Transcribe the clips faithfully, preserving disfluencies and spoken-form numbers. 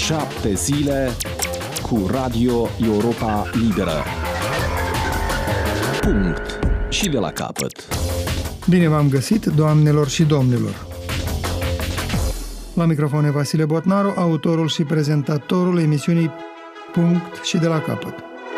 Șapte zile cu Radio Europa Liberă. Punct. Și de la capăt. Bine v-am găsit, doamnelor și domnilor. La microfon e Vasile Botnaru, autorul și prezentatorul emisiunii Punct și de la capăt.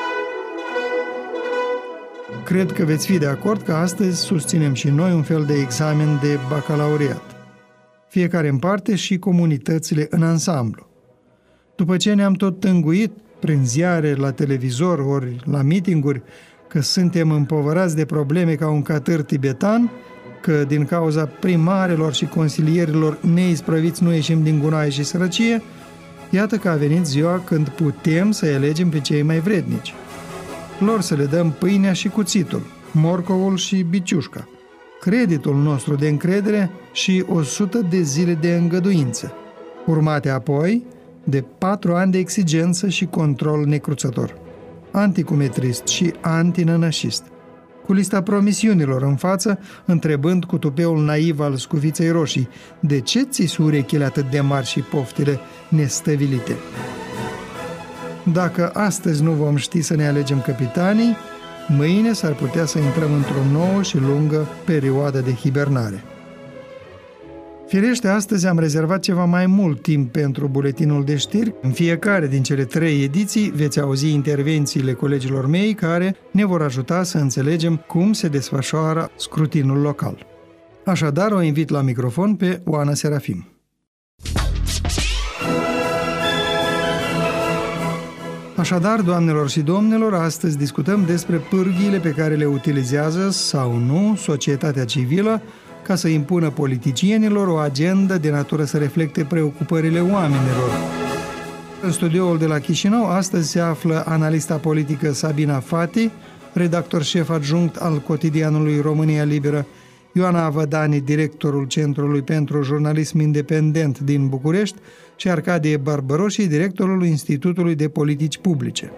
Cred că veți fi de acord că astăzi susținem și noi un fel de examen de bacalaureat. Fiecare în parte și comunitățile în ansamblu. După ce ne-am tot tânguit prin ziare, la televizor, ori la meetinguri, că suntem împovărați de probleme ca un catâr tibetan, că din cauza primarilor și consilierilor neisprăviți nu ieșim din gunoaie și sărăcie, iată că a venit ziua când putem să elegem pe cei mai vrednici. Lor să le dăm pâinea și cuțitul, morcovul și biciușca, creditul nostru de încredere și o sută de zile de îngăduință, urmate apoi de patru ani de exigență și control necruțător, anticumetrist și antinănășist, cu lista promisiunilor în față, întrebând cu tupeul naiv al scufiței roșii, de ce ți urechile atât de mari și poftile nestăvilite? Dacă astăzi nu vom ști să ne alegem capitanii, mâine s-ar putea să intrăm într-o nouă și lungă perioadă de hibernare. Firește, astăzi am rezervat ceva mai mult timp pentru buletinul de știri. În fiecare din cele trei ediții veți auzi intervențiile colegilor mei care ne vor ajuta să înțelegem cum se desfășoară scrutinul local. Așadar, o invit la microfon pe Oana Serafim. Așadar, doamnelor și domnilor, astăzi discutăm despre pârghiile pe care le utilizează sau nu societatea civilă ca să impună politicienilor o agendă de natură să reflecte preocupările oamenilor. În studioul de la Chișinău, astăzi se află analista politică Sabina Fati, redactor șef adjunct al cotidianului România Liberă, Ioana Avădani, directorul Centrului pentru Jurnalism Independent din București și Arcadie Barbăroși, directorul Institutului de Politici Publice.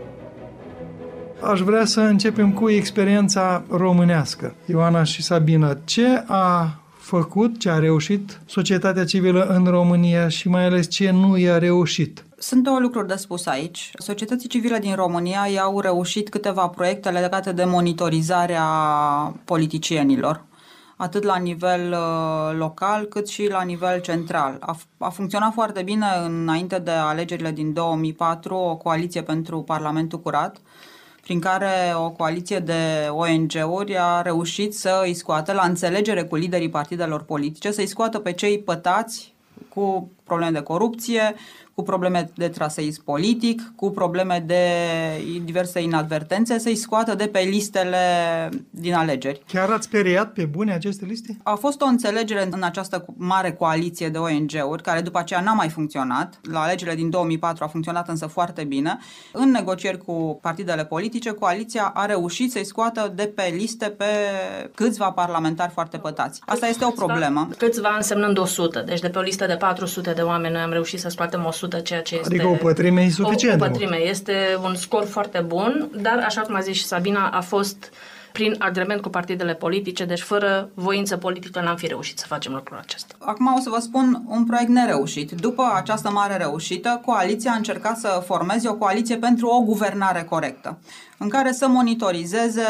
Aș vrea să începem cu experiența românească. Ioana și Sabina, ce a făcut, ce a reușit societatea civilă în România și mai ales ce nu i-a reușit? Sunt două lucruri de spus aici. Societății civile din România i-au reușit câteva proiecte legate de monitorizarea politicienilor, atât la nivel uh, local cât și la nivel central. A, a funcționat foarte bine înainte de alegerile din două mii patru o coaliție pentru Parlamentul Curat, prin care o coaliție de O N G-uri a reușit să îi scoată, la înțelegere cu liderii partidelor politice, să îi scoată pe cei pătați cu probleme de corupție, cu probleme de traseism politic, cu probleme de diverse inadvertențe, să-i scoată de pe listele din alegeri. Chiar ați speriat pe bune aceste liste? A fost o înțelegere în această mare coaliție de O N G-uri, care după aceea n-a mai funcționat. La alegerile din două mii patru a funcționat însă foarte bine. În negocieri cu partidele politice, coaliția a reușit să-i scoată de pe liste pe câțiva parlamentari foarte pătați. Asta este o problemă. Câțiva însemnând o sută. Deci de pe o listă de patru sute de oameni noi am reușit să scoatem o sută. Ceea ce este, adică o pătrime e suficient. O, o pătrime este un scor foarte bun, dar, așa cum a zis și Sabina, a fost prin agrement cu partidele politice, deci fără voință politică n-am fi reușit să facem lucrul acesta. Acum o să vă spun un proiect nereușit. După această mare reușită, coaliția a încercat să formeze o coaliție pentru o guvernare corectă, în care să monitorizeze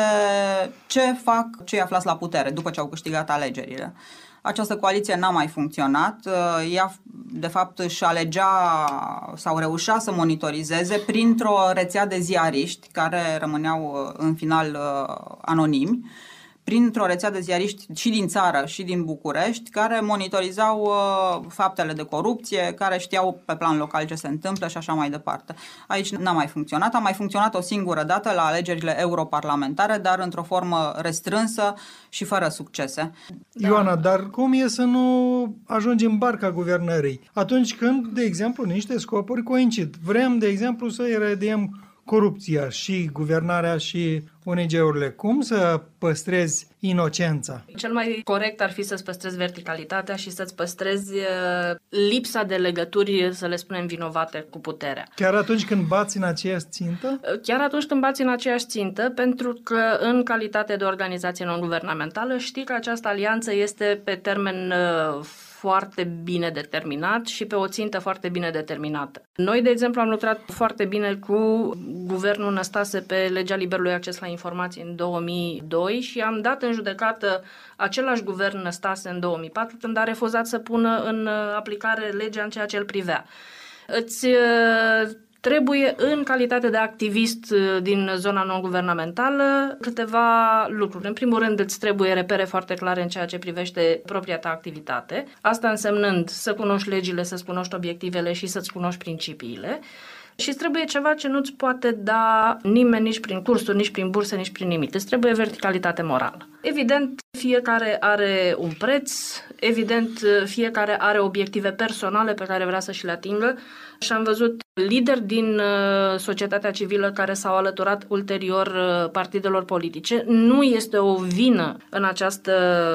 ce fac cei aflați la putere după ce au câștigat alegerile. Această coaliție n-a mai funcționat. Ea, de fapt, își alegea sau reușea să monitorizeze printr-o rețea de ziariști care rămâneau în final anonimi, printr-o rețea de ziariști și din țară și din București, care monitorizau uh, faptele de corupție, care știau pe plan local ce se întâmplă și așa mai departe. Aici n-a mai funcționat, a mai funcționat o singură dată la alegerile europarlamentare, dar într-o formă restrânsă și fără succese. Ioana, da. Dar cum e să nu ajungi în barca guvernării? Atunci când, de exemplu, niște scopuri coincid. Vrem, de exemplu, să eradiem corupția și guvernarea și O N G-urile. Cum să păstrezi inocența? Cel mai corect ar fi să-ți păstrezi verticalitatea și să-ți păstrezi lipsa de legături, să le spunem, vinovate cu puterea. Chiar atunci când bați în aceeași țintă? Chiar atunci când bați în aceeași țintă, pentru că în calitate de organizație non-guvernamentală știi că această alianță este pe termen foarte bine determinat și pe o țintă foarte bine determinată. Noi, de exemplu, am lucrat foarte bine cu guvernul Năstase pe legea liberului acces la informații în două mii doi și am dat în judecată același guvern Năstase în două mii patru când a refuzat să pună în aplicare legea în ceea ce îl privea. Îți trebuie, în calitate de activist din zona non-guvernamentală, câteva lucruri. În primul rând, îți trebuie repere foarte clare în ceea ce privește propria ta activitate. Asta însemnând să cunoști legile, să-ți cunoști obiectivele și să-ți cunoști principiile. Și îți trebuie ceva ce nu-ți poate da nimeni nici prin cursuri, nici prin burse, nici prin nimic. Îți trebuie verticalitate morală. Evident, fiecare are un preț, evident, fiecare are obiective personale pe care vrea să și le atingă și am văzut lideri din societatea civilă care s-au alăturat ulterior partidelor politice. Nu este o vină în această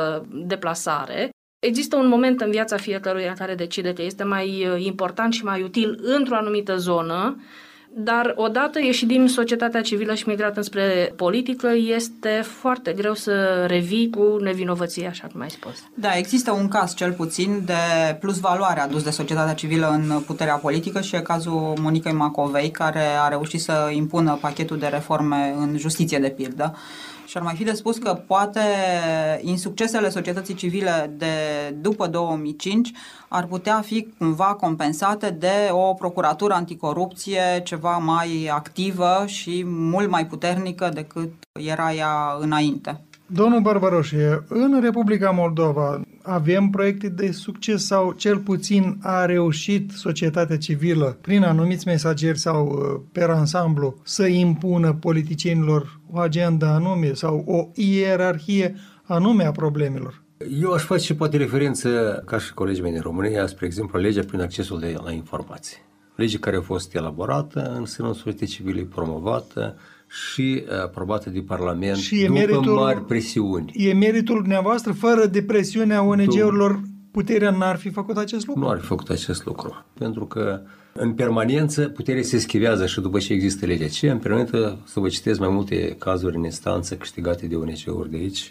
deplasare. Există un moment în viața fiecăruia care decide că este mai important și mai util într-o anumită zonă, dar odată ieșit din societatea civilă și migrat înspre politică, este foarte greu să revii cu nevinovăție, așa cum ai spus. Da, există un caz cel puțin de plus valoare adus de societatea civilă în puterea politică și e cazul Monicăi Macovei, care a reușit să impună pachetul de reforme în justiție, de pildă. Și ar mai fi de spus că poate insuccesele societății civile de după două mii cinci ar putea fi cumva compensate de o procuratură anticorupție ceva mai activă și mult mai puternică decât era ea înainte. Domnul Barbaroșie, în Republica Moldova avem proiecte de succes sau cel puțin a reușit societatea civilă prin anumiți mesageri sau per ansamblu să impună politicienilor o agendă anume sau o ierarhie anume a problemelor? Eu aș face poate referință, ca și colegii mei din România, spre exemplu, legea prin accesul de, la informații. Lege care a fost elaborată în sânul societății civile, promovată și aprobată de Parlament și după meritul, mari presiuni. E meritul dumneavoastră, fără depresiunea O N G-urilor, puterea n-ar fi făcut acest lucru? Nu ar fi făcut acest lucru, pentru că în permanență puterea se schivează și după ce există legea aceea, în permanență să vă citesc mai multe cazuri în instanță câștigate de O N G-uri de aici,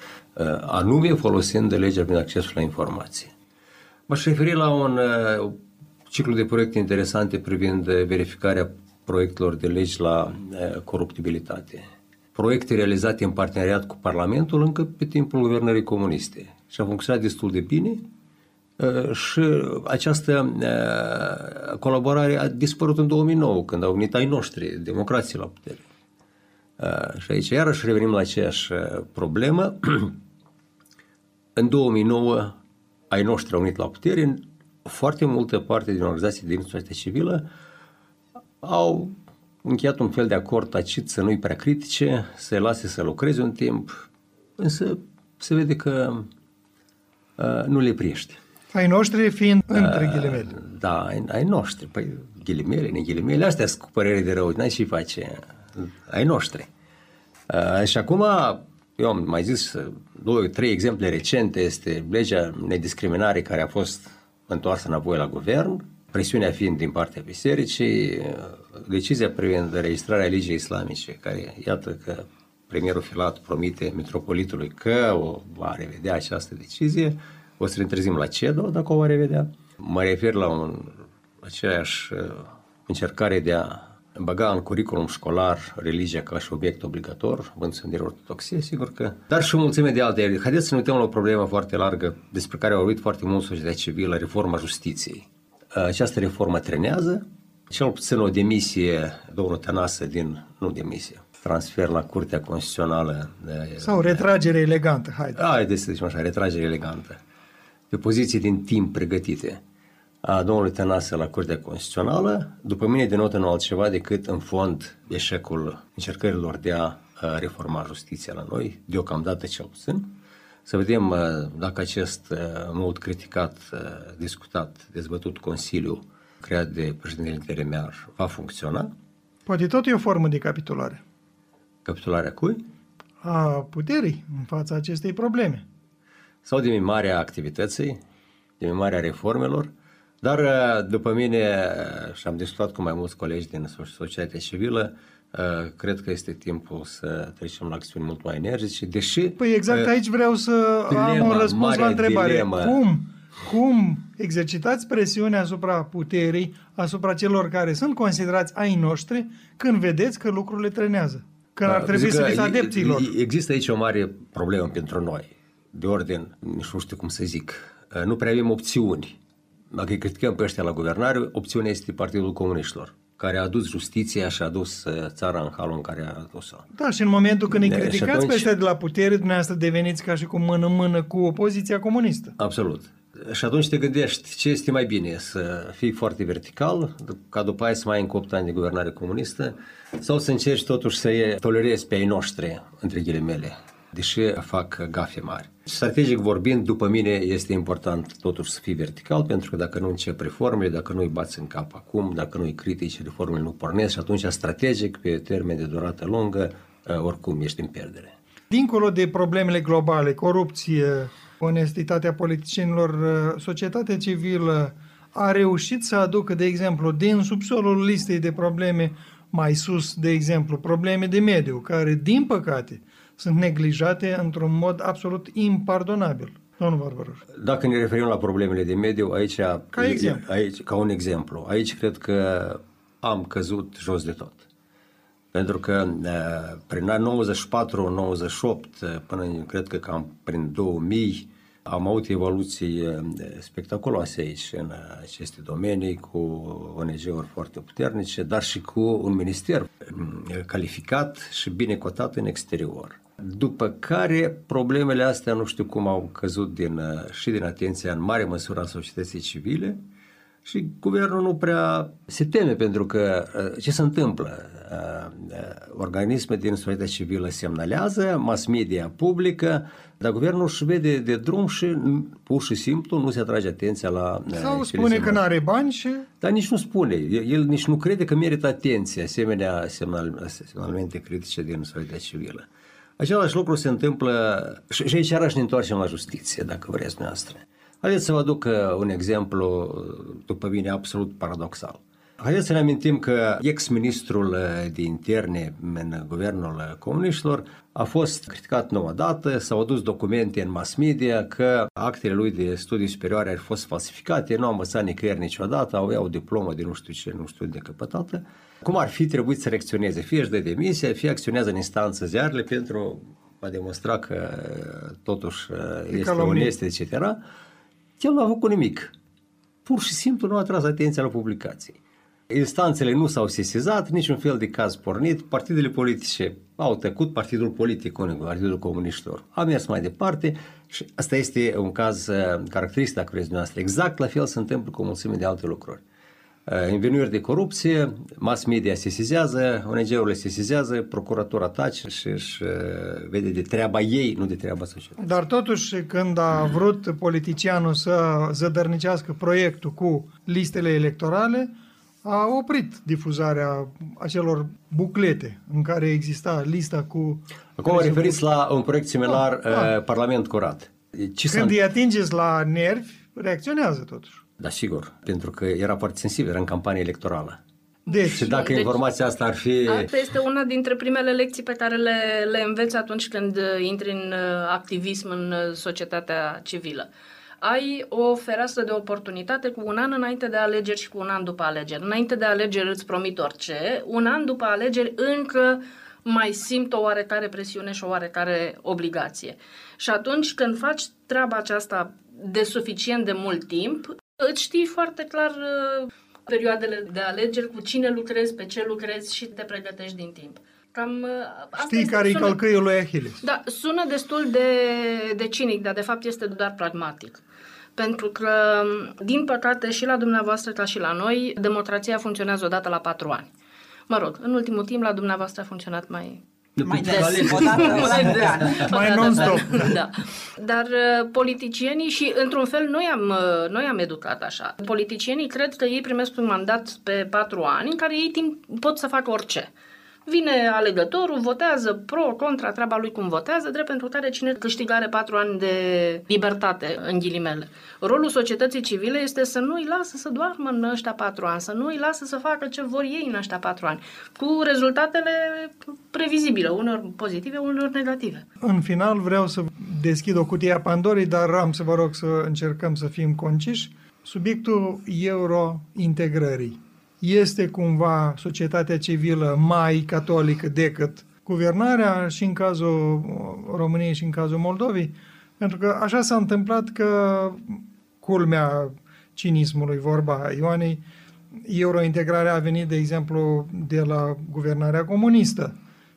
anume folosind de legea prin accesul la informații. M-aș referi la un ciclu de proiecte interesante privind verificarea proiectelor de legi la coruptibilitate. Proiecte realizate în parteneriat cu Parlamentul încă pe timpul guvernării comuniste și a funcționat destul de bine și această colaborare a dispărut în două mii nouă, când au venit ai noștri, democrații la putere. Și aici iarăși revenim la aceeași problemă. În două mii nouă ai noștri au venit la putere, în foarte multă parte din organizații din societatea civilă au încheiat un fel de acord tacit să nu-i prea critice, să-i lase să lucreze un timp, însă se vede că uh, nu le priește. Ai noștri fiind uh, între ghilimele. Da, ai, ai noștri. Păi ghilimele, ne ghilimele, astea sunt cu părere de rău, n-ai ce face. Ai noștri. Uh, și acum, eu am mai zis două, trei exemple recente, este legea nediscriminare care a fost întoarsă înapoi la guvern, presiunea fiind din partea bisericii, decizia privind registrarea legii islamice, care iată că premierul Filat promite metropolitului că o va revedea această decizie, o să ne trezim la CEDO dacă o va revedea. Mă refer la un, aceeași încercare de a băga în curriculum școlar religia ca și obiect obligator, având în vedere ortodoxie, sigur că, dar și o mulțime de alte. Haideți să ne uităm la o problemă foarte largă despre care au vorbit foarte mult societatea civilă, reforma justiției. Această reformă trenează, cel puțin o demisie, domnul Tănase, din, nu demisie, transfer la Curtea Constituțională. De, Sau retragere elegantă, haide. Haideți să zicem așa, retragere elegantă. Pe poziții din timp pregătite a domnului Tănase la Curtea Constituțională, după mine denotă nu altceva decât în fond eșecul încercărilor de a reforma justiția la noi, deocamdată cel puțin. Să vedem dacă acest mult criticat, discutat, dezbătut Consiliu creat de președintele interimar va funcționa. Poate tot e o formă de capitulare. Capitularea cui? A puterii în fața acestei probleme. Sau de mimarea activității, de mimarea reformelor, dar după mine, și am discutat cu mai mulți colegi din societatea civilă, cred că este timpul să trecem la acțiuni mult mai energice, deși... Păi exact aici vreau să dilema, am un răspuns la întrebare. Dilemă. Cum cum exercitați presiune asupra puterii, asupra celor care sunt considerați ai noștri, când vedeți că lucrurile trenează? Când ar trebui să fiți adepților. Există aici o mare problemă pentru noi, de ordin, nici nu știu cum să zic. Nu prea avem opțiuni. Dacă îi criticăm pe ăștia la guvernare, opțiunea este Partidul Comuniștilor, care a adus justiția și a adus țara în halul în care a adus-o. Da, și în momentul când îi De, criticați atunci, pe ăștia de la putere, dumneavoastră deveniți ca și cum mână-mână cu opoziția comunistă. Absolut. Și atunci te gândești ce este mai bine, să fii foarte vertical, ca după aia să mai ai încă opt ani de guvernare comunistă, sau să încerci totuși să-i tolerezi pe ai noștri, între ghilimele, deși fac gafe mari. Strategic vorbind, după mine, este important totuși să fii vertical, pentru că dacă nu începi reformele, dacă nu îi bați în cap acum, dacă nu îi critici, reformele nu pornesc și atunci strategic, pe termen de durată lungă, oricum ești în pierdere. Dincolo de problemele globale, corupție, onestitatea politicienilor, societatea civilă a reușit să aducă, de exemplu, din subsolul listei de probleme mai sus, de exemplu, probleme de mediu, care, din păcate, sunt neglijate într-un mod absolut impardonabil. Domnul Barbaroș. Dacă ne referim la problemele de mediu, aici ca, exemplu. aici, ca un exemplu, aici cred că am căzut jos de tot. Pentru că prin anii nouăzeci și patru nouăzeci și opt, până cred că cam prin două mii, am avut evoluții spectaculoase aici în aceste domenii, cu O N G-uri foarte puternice, dar și cu un minister calificat și bine cotat în exterior. După care problemele astea nu știu cum au căzut din, și din atenția în mare măsură a societății civile și guvernul nu prea se teme, pentru că ce se întâmplă? Organisme din societatea civilă semnalează, mass media publică, dar guvernul își vede de drum și pur și simplu nu se atrage atenția la... Sau spune că nu are bani și... Dar nici nu spune. El nici nu crede că merită atenție asemenea semnalmente critice din societatea civilă. Același lucru se întâmplă și aici iarăși ne întoarcem la justiție, dacă vreți noastră. Haideți să vă aduc un exemplu, după mine, absolut paradoxal. Haideți să ne amintim că ex-ministrul de interne în guvernul comuniștilor a fost criticat nouă dată, s-au adus documente în mass media că actele lui de studii superioare au fost falsificate, nu a învățat nicăieri niciodată, avea o diplomă de nu știu ce, nu știu de căpătată. Cum ar fi trebuit să reacționeze? Fie își dă demisia, fie acționează în instanță ziarele pentru a demonstra că totuși este onest, et cetera. El nu a făcut nimic. Pur și simplu nu a tras atenția la publicații. Instanțele nu s-au sesizat, niciun fel de caz pornit, partidele politice au tăcut, partidul politic, Partidul Comuniștilor, a mers mai departe și asta este un caz caracteristic, dacă vreți noastră. Exact la fel se întâmplă cu o mulțime de alte lucruri. Învinuiri de corupție, mass media sesizează, O N G-urile sesizează, procuratura tace și își vede de treaba ei, nu de treaba societății. Dar totuși, când a vrut politicianul să zădărnicească proiectul cu listele electorale, a oprit difuzarea acelor buclete în care exista lista cu... Acum mă referiți la un proiect similar, da, da. Parlament Curat. Ce când îi atingeți la nervi, reacționează totuși. Da, sigur, pentru că era foarte sensibil, era în campanie electorală. Deci, și dacă deci, informația asta ar fi... Asta este una dintre primele lecții pe care le, le înveți atunci când intri în activism în societatea civilă. Ai o fereastră de oportunitate cu un an înainte de alegeri și cu un an după alegeri. Înainte de alegeri îți promit orice, un an după alegeri încă mai simt o oarecare presiune și o oarecare obligație. Și atunci când faci treaba aceasta de suficient de mult timp, îți știi foarte clar uh, perioadele de alegeri, cu cine lucrezi, pe ce lucrezi și te pregătești din timp. Cam, uh, asta știi care e călcâiul lui Achilles. Da, sună destul de, de cinic, dar de fapt este doar pragmatic. Pentru că, din păcate, și la dumneavoastră ca și la noi, democrația funcționează odată la patru ani. Mă rog, în ultimul timp la dumneavoastră a funcționat mai... Mai des, o dată, mai, des. mai non-stop. Da. Dar uh, politicienii, și într-un fel noi am, uh, noi am educat așa, politicienii cred că ei primesc un mandat pe patru ani în care ei timp pot să facă orice. Vine alegătorul, votează pro, contra, treaba lui cum votează, drept pentru care cine câștigă are patru ani de libertate, în ghilimele. Rolul societății civile este să nu îi lasă să doarmă în ăștia patru ani, să nu îi lasă să facă ce vor ei în ăștia patru ani, cu rezultatele previzibile, unor pozitive, unor negative. În final vreau să deschid o cutie a Pandorii, dar am să vă rog să încercăm să fim conciși. Subiectul euro-integrării este cumva societatea civilă mai catolică decât guvernarea și în cazul României și în cazul Moldovei? Pentru că așa s-a întâmplat că, culmea cinismului, vorba Ioanei, eurointegrarea a venit, de exemplu, de la guvernarea comunistă.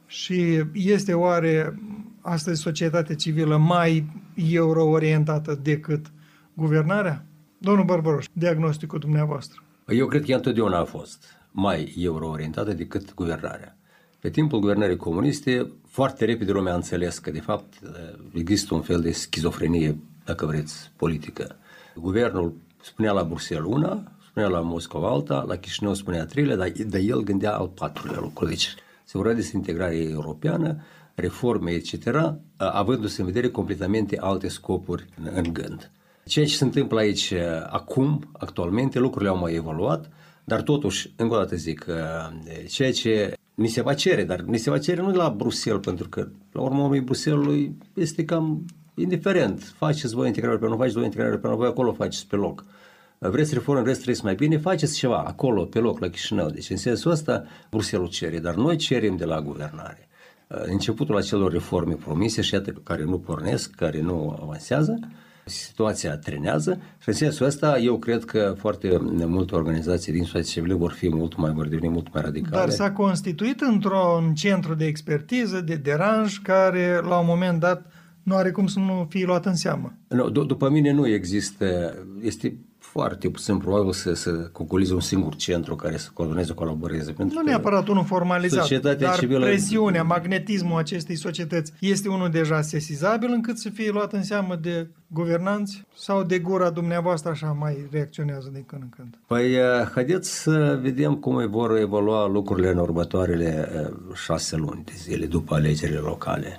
Și este oare astăzi societatea civilă mai euro-orientată decât guvernarea? Domnul Bărbaroș, diagnosticul dumneavoastră. Eu cred că ea întotdeauna a fost mai euro-orientată decât guvernarea. Pe timpul guvernării comuniste, foarte repede lumea a înțeles că, de fapt, există un fel de schizofrenie, dacă vreți, politică. Guvernul spunea la Bruxelles una, spunea la Moscova alta, la Chișinău spunea treilea, dar, dar el gândea al patrulea lucru. Deci se vorbea despre integrare europeană, reforme, et cetera, avându-se în vedere completamente alte scopuri în gând. Ceea ce se întâmplă aici acum, actualmente, lucrurile au mai evoluat, dar totuși, încă o dată zic, ceea ce ni se va cere, dar ni se va cere nu de la Bruxelles, pentru că, la urmă urmei, Bruxelles este cam indiferent. Faceți voi integrare europeană, nu faceți voi integrare europeană, voi acolo faceți pe loc. Vreți reforme, vreți să trăiți mai bine, faceți ceva acolo, pe loc, la Chișinău. Deci, în sensul ăsta, Bruxelles cere, dar noi cerem de la guvernare. Începutul acelor reforme promise și iată care nu pornesc, care nu avansează, situația trenează și în sensul ăsta eu cred că foarte multe organizații din societatea civilă vor fi mult mai, vor deveni mult mai radicale. Dar s-a constituit într-un centru de expertiză, de deranj, care la un moment dat nu are cum să nu fie luat în seamă. Nu, d- după mine nu există, este foarte puțin probabil să, să concolize un singur centru care să coordoneze, colaboreze. Pentru nu neapărat unul formalizat, dar civilă... presiunea, magnetismul acestei societăți este unul deja sesizabil încât să fie luat în seamă de guvernanți sau de gura dumneavoastră așa mai reacționează din când în când? Păi, haideți să vedem cum vor evolua lucrurile în următoarele șase luni de zile după alegerile locale.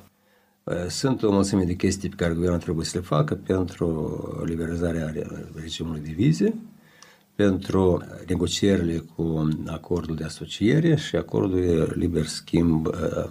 Sunt o mulțime de chestii pe care guvernul trebuie să le facă pentru liberalizarea regimului de vize, pentru negocierile cu acordul de asociere și acordul de liber schimb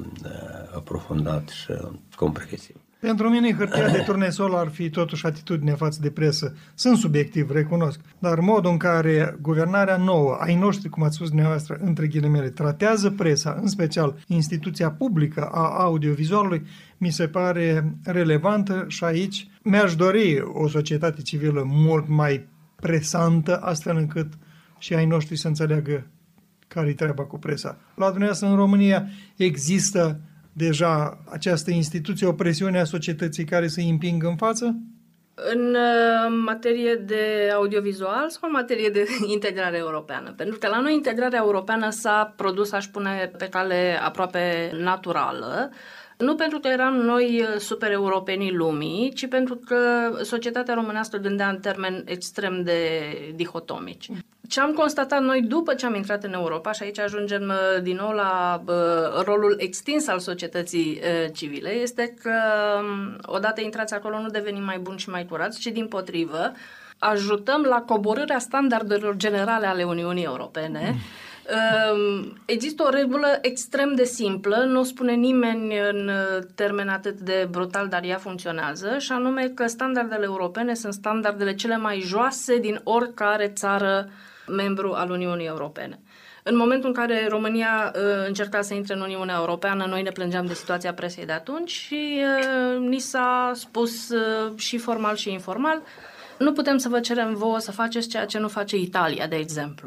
aprofundat și comprehensiv. Pentru mine hârtia de turnesol ar fi totuși atitudinea față de presă. Sunt subiectiv, recunosc, dar modul în care guvernarea nouă, ai noștri, cum ați spus dumneavoastră, între ghilimele, tratează presa, în special instituția publică a audiovizualului, mi se pare relevantă și aici mi-aș dori o societate civilă mult mai presantă, astfel încât și ai noștri să înțeleagă care-i treaba cu presa. La dumneavoastră în România există deja această instituție, o presiune a societății care să-i împingă în față? În materie de audiovizual sau în materie de integrare europeană? Pentru că la noi integrarea europeană s-a produs, aș spune, pe cale aproape naturală, nu pentru că eram noi super europenii lumii, ci pentru că societatea românească gândea în termeni extrem de dihotomici. Ce am constatat noi după ce am intrat în Europa, și aici ajungem din nou la uh, rolul extins al societății uh, civile, este că um, odată intrați acolo nu devenim mai buni și mai curați, ci dimpotrivă ajutăm la coborârea standardelor generale ale Uniunii Europene. Um, există o regulă extrem de simplă, nu o spune nimeni în termeni atât de brutal, dar ea funcționează, și anume că standardele europene sunt standardele cele mai joase din oricare țară membru al Uniunii Europene. În momentul în care România uh, încerca să intre în Uniunea Europeană, noi ne plângeam de situația presei de atunci și uh, ni s-a spus uh, și formal și informal, nu putem să vă cerem vouă să faceți ceea ce nu face Italia, de exemplu.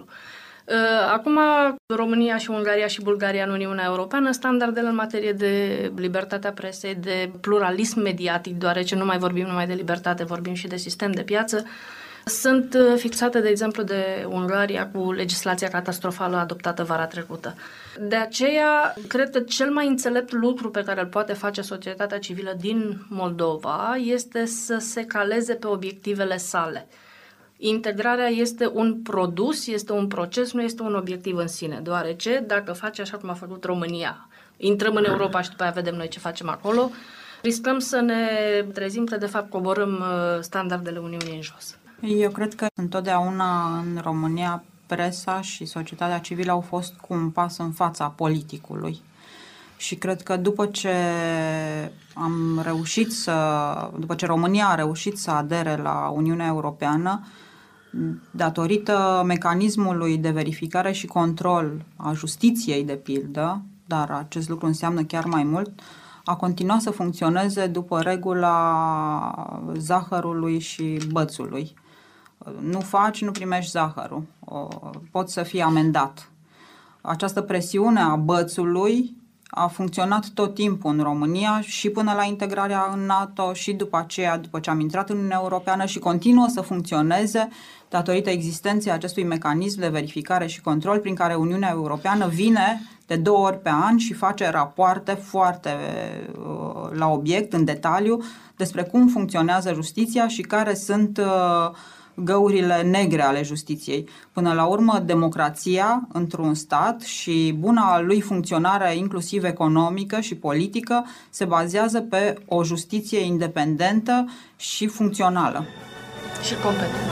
Acum, România și Ungaria și Bulgaria în Uniunea Europeană, standardele în materie de libertatea presei, de pluralism mediatic, deoarece nu mai vorbim numai de libertate, vorbim și de sistem de piață, sunt fixate, de exemplu, de Ungaria cu legislația catastrofală adoptată vara trecută. De aceea, cred că cel mai înțelept lucru pe care îl poate face societatea civilă din Moldova este să se caleze pe obiectivele sale. Integrarea este un produs, este un proces, nu este un obiectiv în sine, deoarece dacă face așa cum a făcut România, intrăm în Europa și după aia vedem noi ce facem acolo, riscăm să ne trezim că de fapt coborâm standardele Uniunii în jos. Eu cred că întotdeauna în România presa și societatea civilă au fost cu un pas în fața politicului. Și cred că după ce am reușit să, după ce România a reușit să adere la Uniunea Europeană, datorită mecanismului de verificare și control a justiției, de pildă, dar acest lucru înseamnă chiar mai mult, a continuat să funcționeze după regula zahărului și bățului. Nu faci, nu primești zahărul. Poți să fii amendat. Această presiune a bățului a funcționat tot timpul în România și până la integrarea în NATO și după aceea, după ce am intrat în Uniunea Europeană, și continuă să funcționeze datorită existenței acestui mecanism de verificare și control prin care Uniunea Europeană vine de două ori pe an și face rapoarte foarte uh, la obiect, în detaliu, despre cum funcționează justiția și care sunt uh, găurile negre ale justiției. Până la urmă, democrația într-un stat și buna lui funcționare, inclusiv economică și politică, se bazează pe o justiție independentă și funcțională. Și competentă.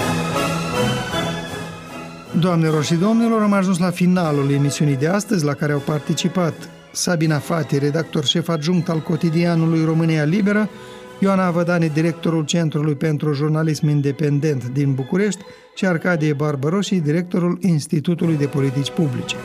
Doamnelor și domnilor, am ajuns la finalul emisiunii de astăzi, la care au participat Sabina Fati, redactor șef adjunct al cotidianului România Liberă, Ioana Avădane, directorul Centrului pentru Jurnalism Independent din București, și Arcadie Barbaroși, directorul Institutului de Politici Publice.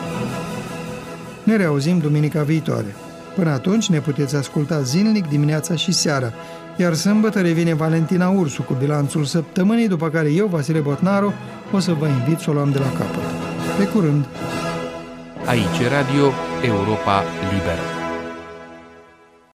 Ne reauzim duminica viitoare. Până atunci ne puteți asculta zilnic, dimineața și seara, iar sâmbătă revine Valentina Ursu cu bilanțul săptămânii, după care eu, Vasile Botnaru, o să vă invit să o luăm de la capăt. Pe curând! Aici Radio Europa Liberă.